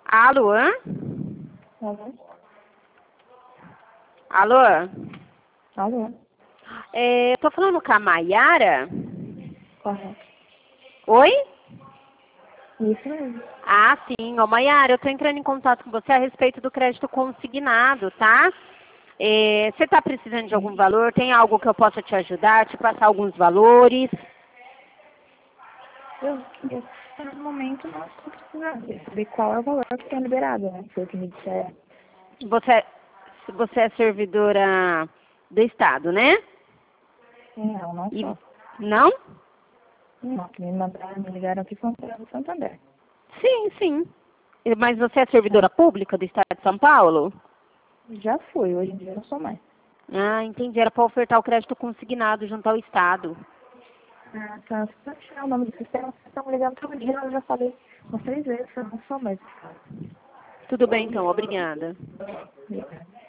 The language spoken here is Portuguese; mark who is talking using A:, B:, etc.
A: Alô?
B: Alô?
A: Alô?
B: Alô?
A: Tô falando com a Maiara?
B: Correto.
A: Oi?
B: Isso mesmo.
A: Ah, sim. Ô, Maiara, eu tô entrando em contato com você a respeito do crédito consignado, tá? Você tá precisando de algum valor? Tem algo que eu possa te ajudar, te passar alguns valores?
B: Eu no momento, não estou precisando saber qual é o valor que está liberado, né? Foi o que me disseram.
A: Você é servidora do Estado, né?
B: Não, não
A: E,
B: só.
A: não?
B: Não, que me ligaram aqui foi um do Santander.
A: Sim, sim. Mas você é servidora pública do Estado de São Paulo?
B: Já fui, hoje em dia eu não sou mais.
A: Ah, entendi. Era para ofertar o crédito consignado junto ao Estado.
B: Ah, tá. Se você tirar o nome do sistema, vocês estão me ligando todo dia, eu já falei umas 3 vezes, eu não sou mais.
A: Tudo bem, então. Obrigada.
B: Obrigada.